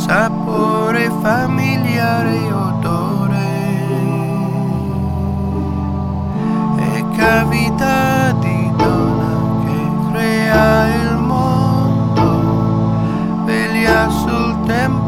sapore familiare e odore, e cavità di donna che crea il mondo, veglia sul tempo